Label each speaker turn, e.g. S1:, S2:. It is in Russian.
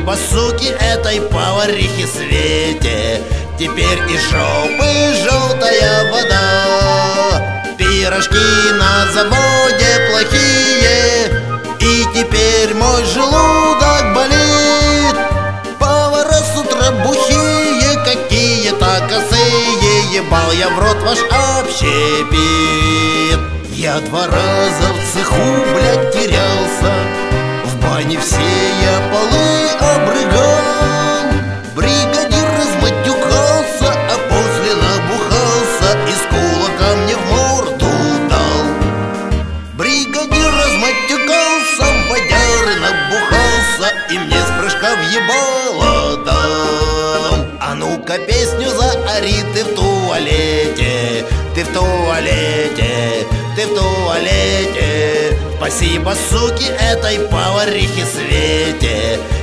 S1: Спасибо, суки, этой поварихе Свете. Теперь из жопы желтая вода, пирожки на заводе плохие, и теперь мой желудок болит. Повара с утра бухие, какие-то косые, ебал я в рот ваш общепит. Я 2 раза в цеху, блядь, терялся, в бане все я полы обрыгал. Бригадир разматюкался, а после набухался и с кулака мне в морду дал. Бригадир разматюкался, водяры набухался и мне с прыжка въебало дал. А ну-ка песню заори ты в туалете, ты в туалете, ты в туалете. Спасибо, суки, этой поварихе Свете.